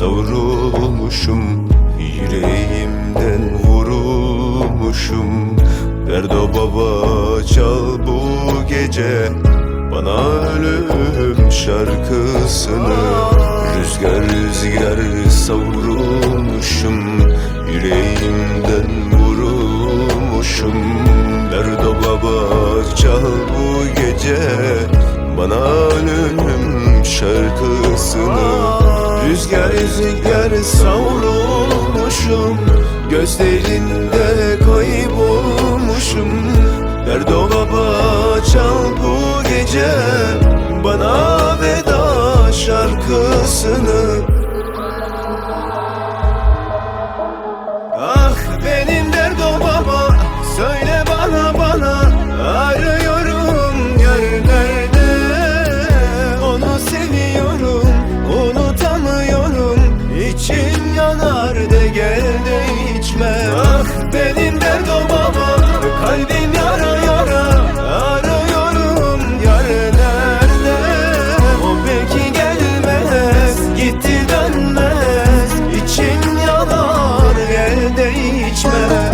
savrulmuşum, yüreğimden vurulmuşum. Derdo baba çal bu gece bana ölüm şarkısını. Rüzgar rüzgar savrulmuşum, yüreğimden vurulmuşum. Derdo baba çal bu gece bana ölüm şarkısını. Rüzgar rüzgar savrulmuşum, gözlerinde kaybolmuşum. Derdo baba çal bu gece bana veda şarkısını. Ah benim Derdo baba, söyle bana arıyorum yerlerde. Onu seviyorum, unutamıyorum, içim yanar de gel de içme. Ah benim Derdo baba, kalbim yara yara, arıyorum yerlerde. O belki gelmez, gitti dönmez, içim yanar gel de içme.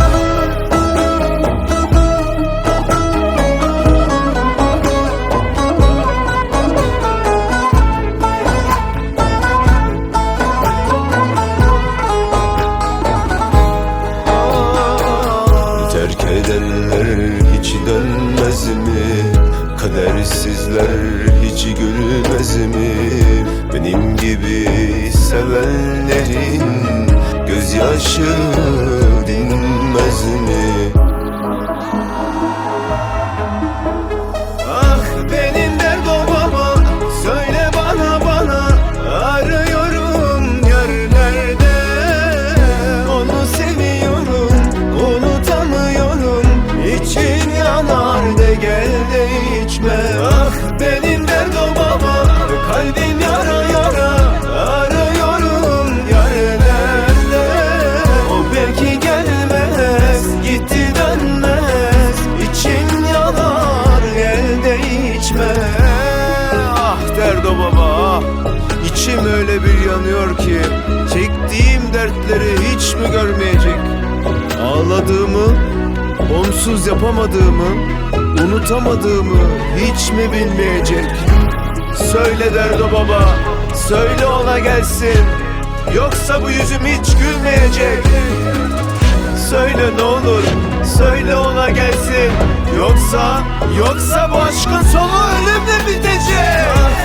Terk edenler hiç dönmez mi? Kadersizler hiç gülmez mi? Benim gibi sevenlerin gözyaşı dinmez mi? Ah benim Derdo baba, söyle bana arıyorum yerlerde. Onu seviyorum, unutamıyorum, içim yanar de gel de içme. Ah benim Derdo baba, kalbim yara yara, arıyorum yerlerde. O belki gelmez, gitti dönmez, içim yanar gel de içme. Ah Derdo baba, içim öyle bir yanıyor ki çektiğim dertleri hiç mi görmeyecek? Ağladığımı, onsuz yapamadığımı, unutamadığımı hiç mi bilmeyecek? Söyle Derdo baba, söyle ona gelsin, yoksa bu yüzüm hiç gülmeyecek. Söyle ne olur, söyle ona gelsin, yoksa bu aşkın sonu ölümle bitecek.